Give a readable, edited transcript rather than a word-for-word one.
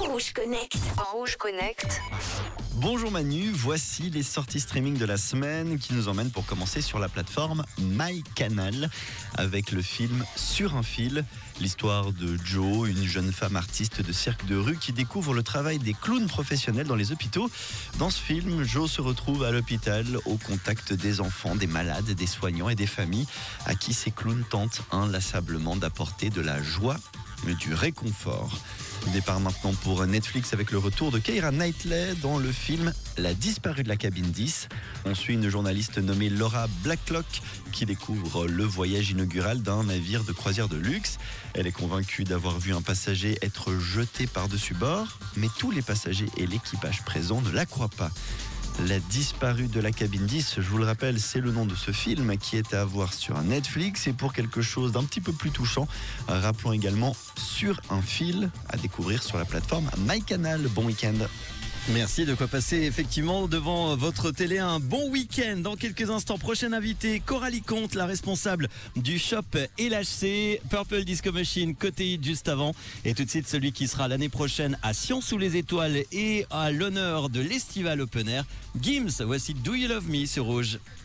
Rouge Connect. Rouge Connect. Bonjour Manu, voici les sorties streaming de la semaine qui nous emmènent pour commencer sur la plateforme MyCanal avec le film Sur un fil. L'histoire de Jo, une jeune femme artiste de cirque de rue qui découvre le travail des clowns professionnels dans les hôpitaux. Dans ce film, Jo se retrouve à l'hôpital au contact des enfants, des malades, des soignants et des familles à qui ces clowns tentent inlassablement d'apporter de la joie mais du réconfort. Départ maintenant pour Netflix avec le retour de Keira Knightley dans le film La disparue de la cabine 10. On suit une journaliste nommée Laura Blacklock qui découvre le voyage inaugural d'un navire de croisière de luxe. Elle est convaincue d'avoir vu un passager être jeté par-dessus bord, mais tous les passagers et l'équipage présent ne la croient pas. La disparue de la cabine 10, je vous le rappelle, c'est le nom de ce film qui est à voir sur Netflix. Et pour quelque chose d'un petit peu plus touchant, rappelons également Sur un fil à découvrir sur la plateforme MyCanal. Bon week-end. Merci, de quoi passer effectivement devant votre télé un bon week-end. Dans quelques instants, prochain invité, Coralie Comte, la responsable du shop LHC, Purple Disco Machine, côté hit juste avant. Et tout de suite, celui qui sera l'année prochaine à Sion sous les étoiles et à l'honneur de l'Estival Open Air, Gims. Voici Do You Love Me sur Rouge.